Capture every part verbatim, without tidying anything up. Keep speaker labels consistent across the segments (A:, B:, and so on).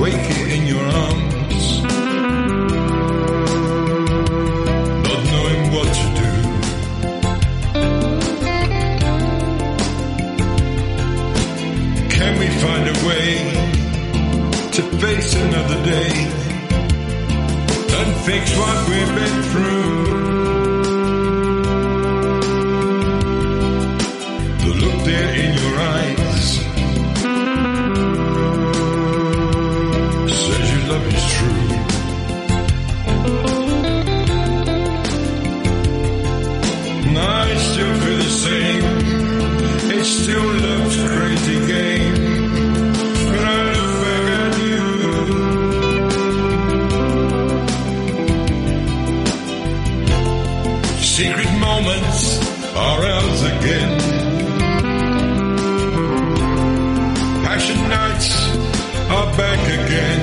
A: wake here in your arms, not knowing what to do. Can we find a way to face another day and fix what we've been through? The look there in your eyes says your love is true. And I still feel the same. It still loves crazy game. When I look back at you, secret moments are ours again. Passion nights are back again.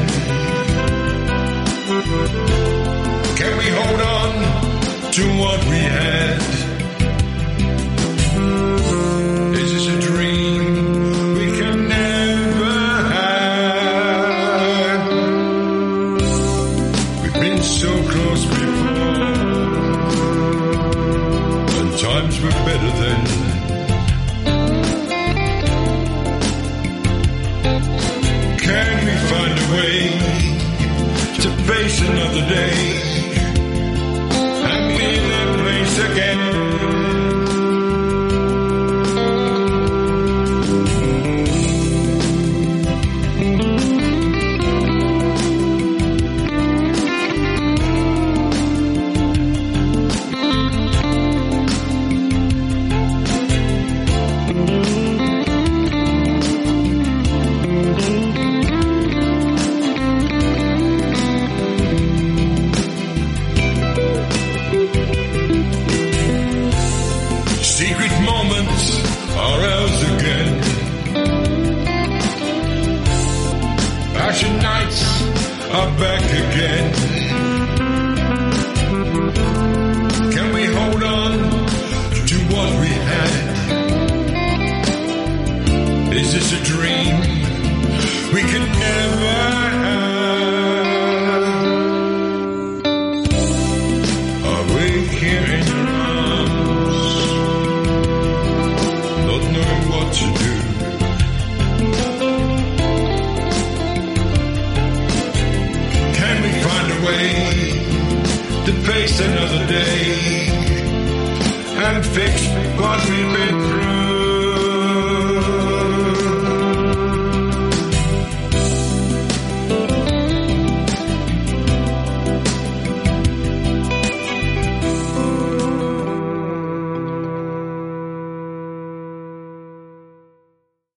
A: Can we hold on to what we had? Is this a dream we can never have? We've been so close before, and times were better then. Can we find a way to face another day and be in that place again? Secret moments are ours again. Passion nights are back again. Can we hold on to what we had? Is this a dream we can never have? Awake here in your arms, not knowing what to do. Can we find a way to face another day and fix what we've been